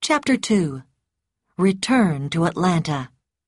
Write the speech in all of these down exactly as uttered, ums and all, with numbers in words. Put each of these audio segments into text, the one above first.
Chapter two. Return to Atlanta.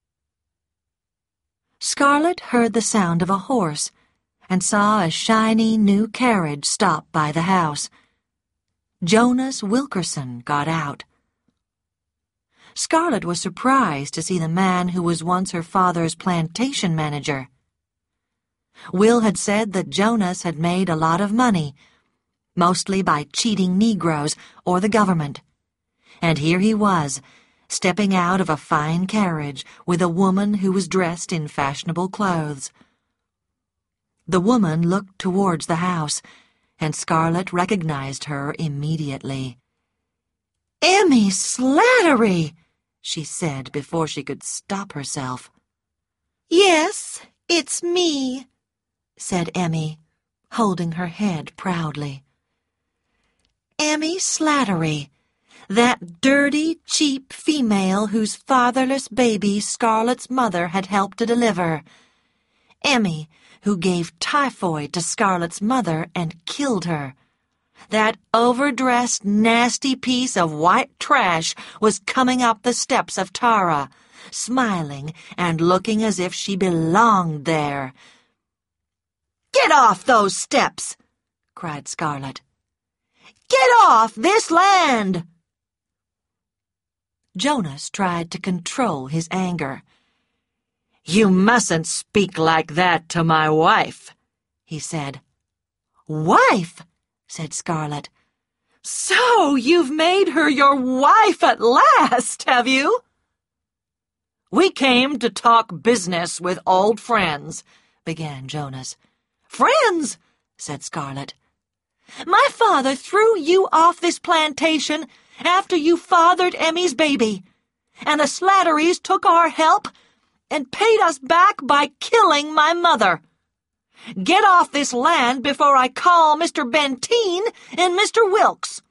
Scarlett heard the sound of a horse and saw a shiny new carriage stop by the house. Jonas Wilkerson got out. Scarlett was surprised to see the man who was once her father's plantation manager. Will had said that Jonas had made a lot of money, mostly by cheating Negroes or the government. And here he was, stepping out of a fine carriage with a woman who was dressed in fashionable clothes. The woman looked towards the house, and Scarlett recognized her immediately. "Emmy Slattery!" she said before she could stop herself. "Yes, it's me," said Emmy, holding her head proudly. "Emmy Slattery, that dirty, cheap female whose fatherless baby Scarlett's mother had helped to deliver. Emmy, who gave typhoid to Scarlett's mother and killed her. That overdressed, nasty piece of white trash was coming up the steps of Tara, smiling and looking as if she belonged there. "Get off those steps!" cried Scarlett. "Get off this land!" Jonas tried to control his anger. "You mustn't speak like that to my wife," he said. "Wife?" said Scarlett. "So you've made her your wife at last, have you?" "We came to talk business with old friends," began Jonas. "Friends?" said Scarlett. "My father threw you off this plantation after you fathered Emmy's baby, and the Slatterys took our help and paid us back by killing my mother. Get off this land before I call Mister Benteen and Mister Wilkes."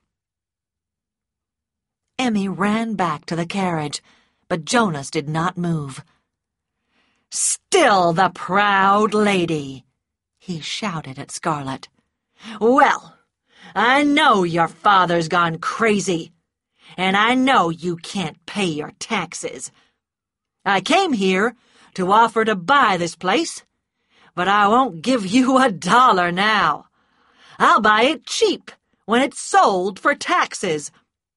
Emmy ran back to the carriage, but Jonas did not move. "Still the proud lady," he shouted at Scarlett. "Well, I know your father's gone crazy, and I know you can't pay your taxes. I came here to offer to buy this place, but I won't give you a dollar now. I'll buy it cheap when it's sold for taxes.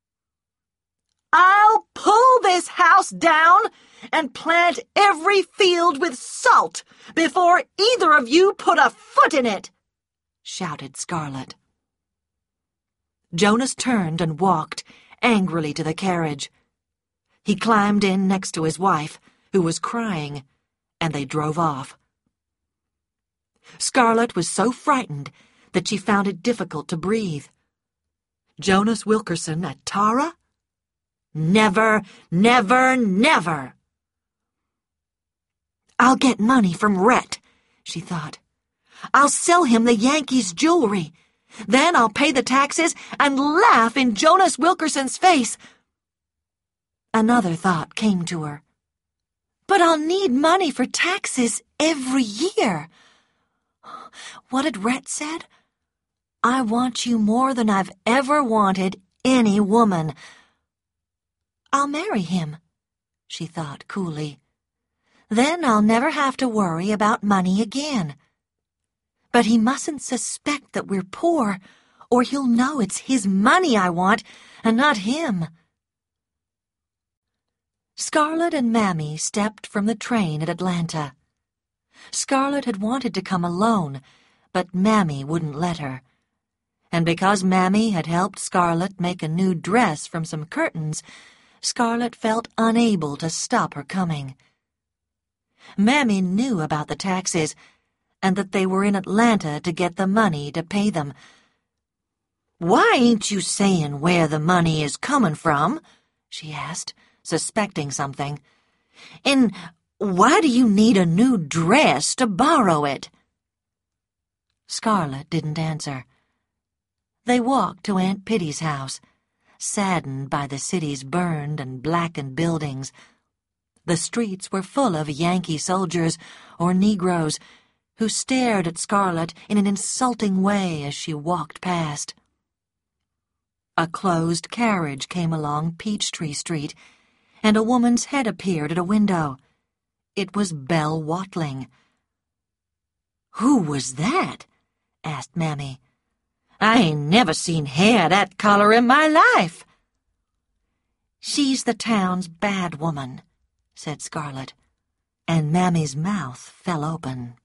I'll pull this house down and plant every field with salt before either of you put a foot in it," shouted Scarlett. Jonas turned and walked angrily to the carriage. He climbed in next to his wife, who was crying, and they drove off. Scarlett was so frightened that she found it difficult to breathe. Jonas Wilkerson at Tara? Never, never, never! "I'll get money from Rhett," she thought. "I'll sell him the Yankees' jewelry. Then I'll pay the taxes and laugh in Jonas Wilkerson's face." Another thought came to her. "But I'll need money for taxes every year. What had Rhett said? I want you more than I've ever wanted any woman. I'll marry him," she thought coolly. "Then I'll never have to worry about money again. But he mustn't suspect that we're poor, or he'll know it's his money I want and not him." Scarlett and Mammy stepped from the train at Atlanta. Scarlett had wanted to come alone, but Mammy wouldn't let her. And because Mammy had helped Scarlett make a new dress from some curtains, Scarlett felt unable to stop her coming. Mammy knew about the taxes, and that they were in Atlanta to get the money to pay them. "Why ain't you saying where the money is comin' from?" she asked, suspecting something. "And why do you need a new dress to borrow it?" Scarlett didn't answer. They walked to Aunt Pitty's house, saddened by the city's burned and blackened buildings. The streets were full of Yankee soldiers or Negroes who stared at Scarlett in an insulting way as she walked past. A closed carriage came along Peachtree Street, and a woman's head appeared at a window. It was Belle Watling. "Who was that?" asked Mammy. "I ain't never seen hair that color in my life." "She's the town's bad woman," said Scarlet, and Mammy's mouth fell open.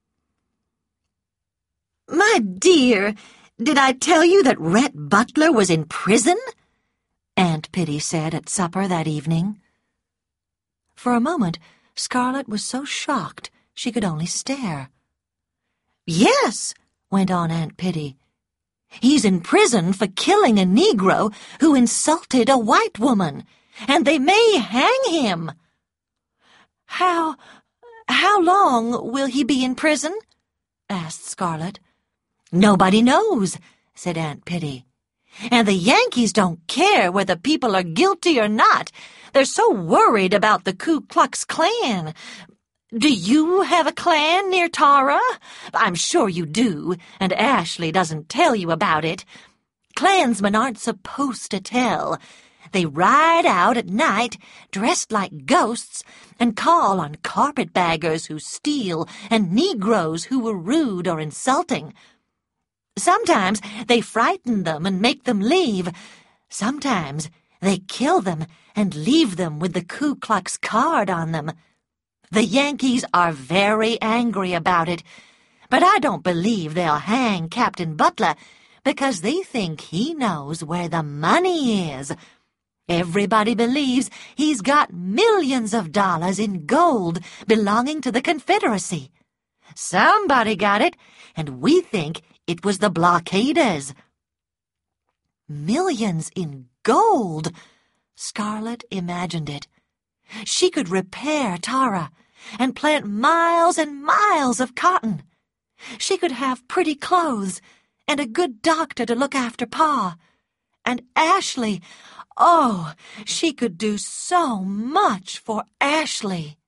"My dear, did I tell you that Rhett Butler was in prison?" Aunt Pitty said at supper that evening. For a moment, Scarlet was so shocked she could only stare. "Yes," went on Aunt Pitty. "He's in prison for killing a Negro who insulted a white woman, and they may hang him." How, how long will he be in prison?" asked Scarlet. "Nobody knows," said Aunt Pitty. "And the Yankees don't care whether people are guilty or not. They're so worried about the Ku Klux Klan. Do you have a clan near Tara? I'm sure you do, and Ashley doesn't tell you about it. Klansmen aren't supposed to tell. They ride out at night, dressed like ghosts, and call on carpetbaggers who steal and Negroes who were rude or insulting. Sometimes they frighten them and make them leave. Sometimes they kill them and leave them with the Ku Klux card on them. The Yankees are very angry about it, but I don't believe they'll hang Captain Butler because they think he knows where the money is. Everybody believes he's got millions of dollars in gold belonging to the Confederacy. Somebody got it, and we think it was the blockaders." Millions in gold! Scarlet imagined it. She could repair Tara and plant miles and miles of cotton. She could have pretty clothes and a good doctor to look after Pa. And Ashley, oh, she could do so much for Ashley.